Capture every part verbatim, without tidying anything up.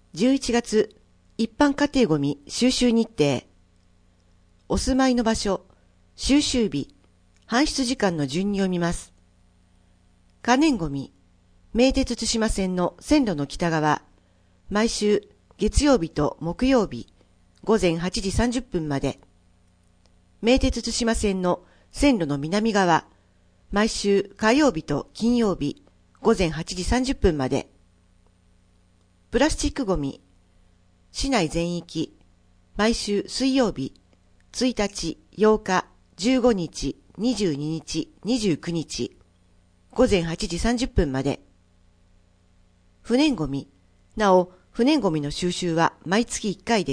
じゅういちがつ一般家庭ごみ収集日程。お住まいの場所、収集日、搬出時間の順に読みます。可燃ごみ、名鉄対馬線の線路の北側、毎週月曜日と木曜日、午前はちじさんじゅっぷんまで。名鉄対馬線の線路の南側、毎週火曜日と金曜日、午前はちじさんじゅっぷんまで。プラスチックごみ、市内全域、毎週水曜日、ついたち、ようか、じゅうごにち、にじゅうににち、にじゅうくにち、午前はちじさんじゅっぷんまで。不燃ごみ、なお、不燃ごみの収集は毎月いっかいです。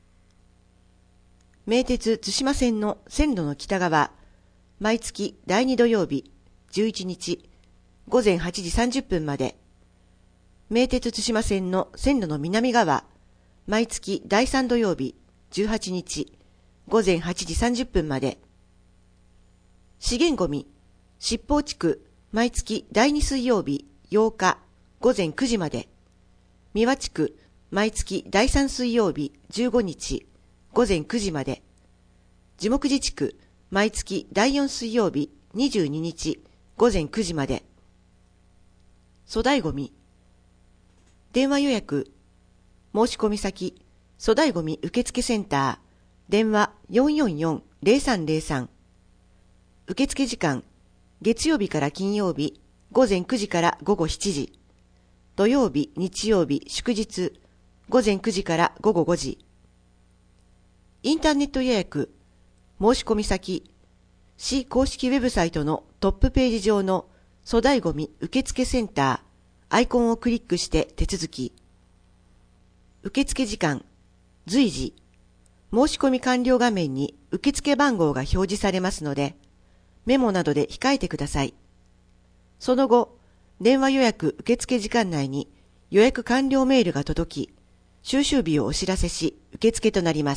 名鉄対馬線の線路の北側、毎月だいに土曜日、じゅういちにち、午前はちじさんじゅっぷんまで。名鉄対馬線の線路の南側、毎月だいさん土曜日、じゅうはちにち、午前はちじさんじゅっぷんまで。資源ごみ、七宝地区、毎月だいに水曜日、ようか、午前くじまで。三輪地区、毎月だいさん水曜日、じゅうごにち、午前くじまで。樹木寺地区、毎月だいよん水曜日、にじゅうににち、午前くじまで。粗大ごみ、電話予約、申し込み先、粗大ごみ受付センター、電話 よんよんよんのゼロさんゼロさん。受付時間、月曜日から金曜日、午前くじから午後しちじ。土曜日、日曜日、祝日、午前くじから午後ごじ。インターネット予約、申し込み先、市公式ウェブサイトのトップページ上の粗大ごみ受付センター、アイコンをクリックして手続き。受付時間、随時、申し込み完了画面に受付番号が表示されますので、メモなどで控えてください。その後、電話予約受付時間内に予約完了メールが届き、収集日をお知らせし、受付となります。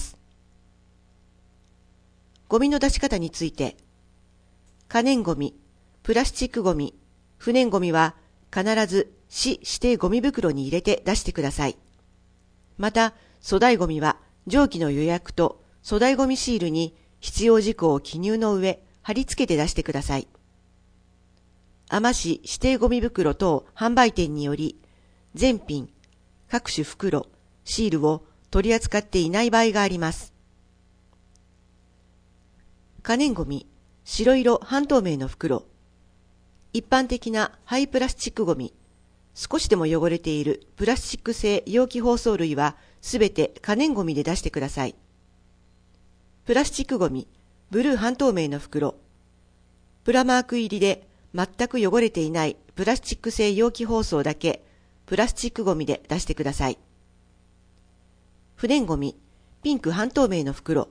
ゴミの出し方について、可燃ゴミ、プラスチックゴミ、不燃ゴミは必ず市指定ゴミ袋に入れて出してください。また、粗大ゴミは上記の予約と粗大ゴミシールに必要事項を記入の上、貼り付けて出してください。海士指定ゴミ袋等販売店により、全品、各種袋、シールを取り扱っていない場合があります。可燃ゴミ、白色半透明の袋。一般的な廃プラスチックゴミ、少しでも汚れているプラスチック製容器包装類はすべて可燃ゴミで出してください。プラスチックゴミ、ブルー半透明の袋。プラマーク入りで全く汚れていないプラスチック製容器包装だけプラスチックゴミで出してください。不燃ゴミ、ピンク半透明の袋。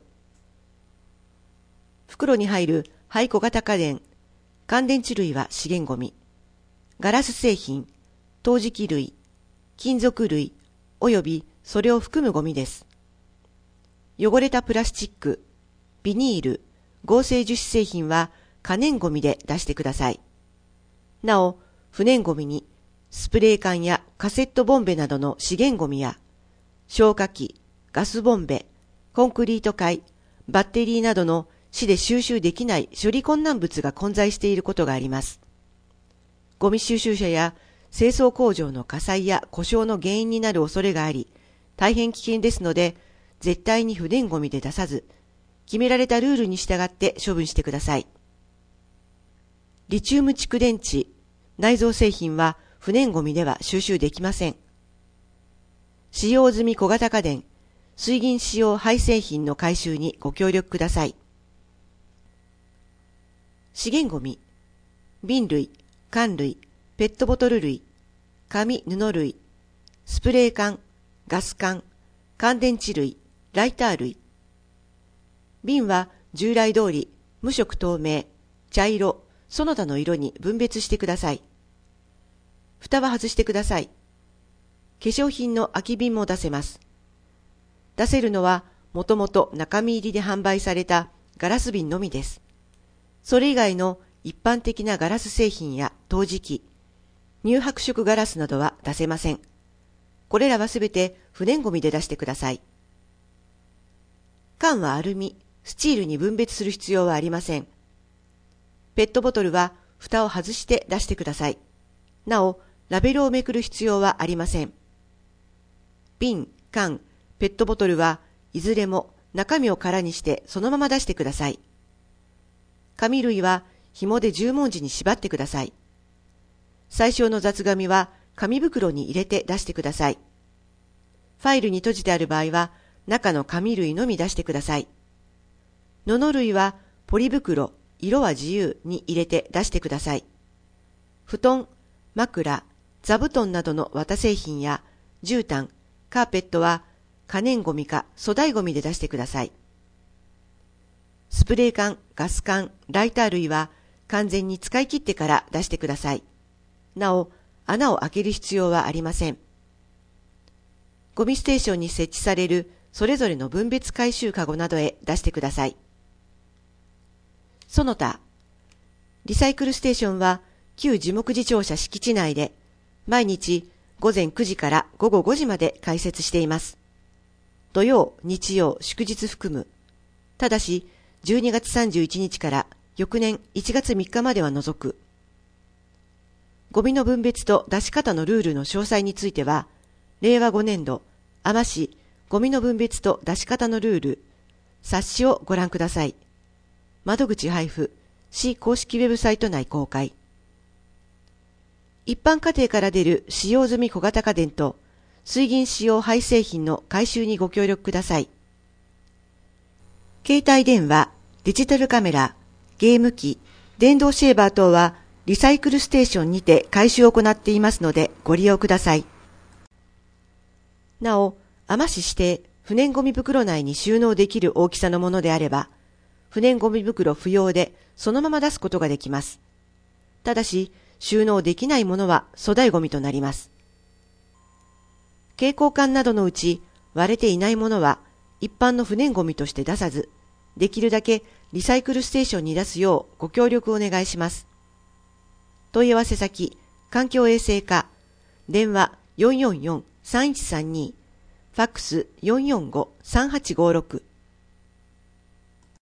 袋に入る廃小型家電、乾電池類は資源ゴミ。ガラス製品、陶磁器類、金属類、およびそれを含むゴミです。汚れたプラスチック、ビニール、合成樹脂製品は可燃ゴミで出してください。なお、不燃ゴミにスプレー缶やカセットボンベなどの資源ゴミや消火器、ガスボンベ、コンクリート塊、バッテリーなどの市で収集できない処理困難物が混在していることがあります。ゴミ収集車や清掃工場の火災や故障の原因になる恐れがあり、大変危険ですので、絶対に不燃ゴミで出さず、決められたルールに従って処分してください。リチウム蓄電池、内蔵製品は不燃ゴミでは収集できません。使用済み小型家電、水銀使用廃製品の回収にご協力ください。資源ゴミ、瓶類、缶類、ペットボトル類、紙・布類、スプレー缶、ガス缶、乾電池類、ライター類。瓶は従来通り無色透明、茶色、その他の色に分別してください。蓋は外してください。化粧品の空き瓶も出せます。出せるのはもともと中身入りで販売されたガラス瓶のみです。それ以外の一般的なガラス製品や陶磁器、乳白色ガラスなどは出せません。 これらはすべて不燃ごみで出してください。缶はアルミ、スチールに分別する必要はありません。ペットボトルは蓋を外して出してください。なお、ラベルをめくる必要はありません。瓶、缶、ペットボトルはいずれも中身を空にしてそのまま出してください。紙類は紐で十文字に縛ってください。最小の雑紙は紙袋に入れて出してください。ファイルに閉じてある場合は中の紙類のみ出してください。布類はポリ袋、色は自由に入れて出してください。布団、枕、座布団などの綿製品や絨毯、カーペットは可燃ごみか粗大ごみで出してください。スプレー缶、ガス缶、ライター類は完全に使い切ってから出してください。なお、穴を開ける必要はありません。ゴミステーションに設置されるそれぞれの分別回収かごなどへ出してください。その他、リサイクルステーションは旧樹木寺庁舎敷地内で毎日午前くじから午後ごじまで開設しています。土曜、日曜、祝日含む。ただし、じゅうにがつさんじゅういちにちから翌年いちがつみっかまでは除く。ゴミの分別と出し方のルールの詳細については、れいわごねんど、あま市ゴミの分別と出し方のルール、冊子をご覧ください。窓口配布、市公式ウェブサイト内公開。一般家庭から出る使用済み小型家電と水銀使用廃製品の回収にご協力ください。携帯電話、デジタルカメラ、ゲーム機、電動シェーバー等はリサイクルステーションにて回収を行っていますのでご利用ください。なお、あま市指定不燃ゴミ袋内に収納できる大きさのものであれば、不燃ゴミ袋不要でそのまま出すことができます。ただし、収納できないものは粗大ゴミとなります。蛍光管などのうち割れていないものは一般の不燃ゴミとして出さず、できるだけリサイクルステーションに出すようご協力をお願いします。問い合わせ先、環境衛生課、電話 よんよんよんさんいちさんに、ファックス よんよんごさんはちごろく